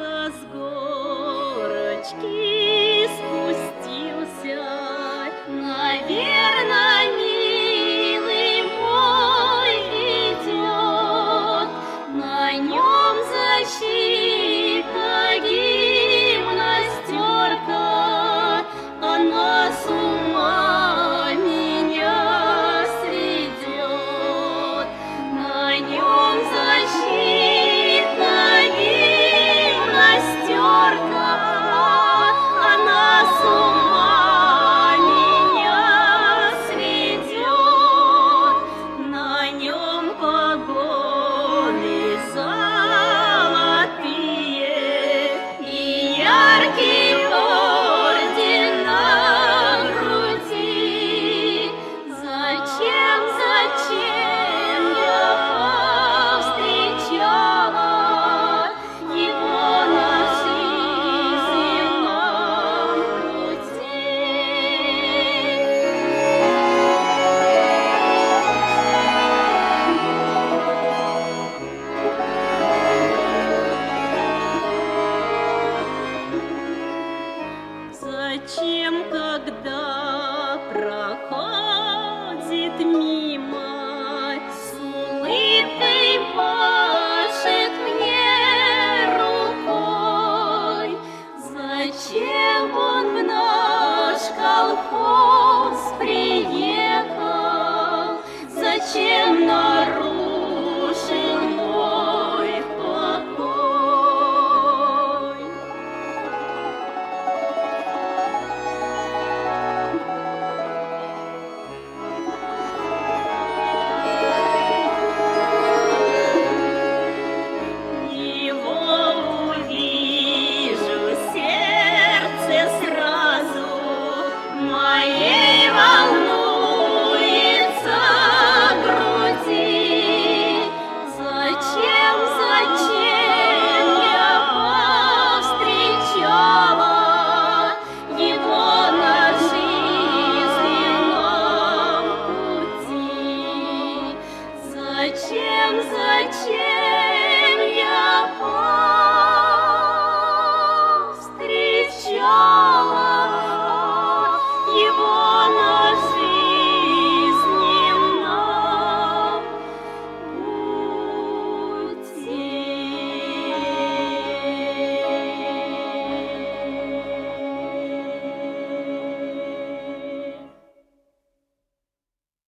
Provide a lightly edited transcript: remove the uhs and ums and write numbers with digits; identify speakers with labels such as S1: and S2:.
S1: с горочки спустился, наверно, милый мой идет, на нем защита гимнастерка, она с ума меня сведет, на нем защита гимнастерка, она с ума меня сведет, на нем погоны золотые и яркий орден на груди. Зачем я повстречала его на жизненном пути? Зачем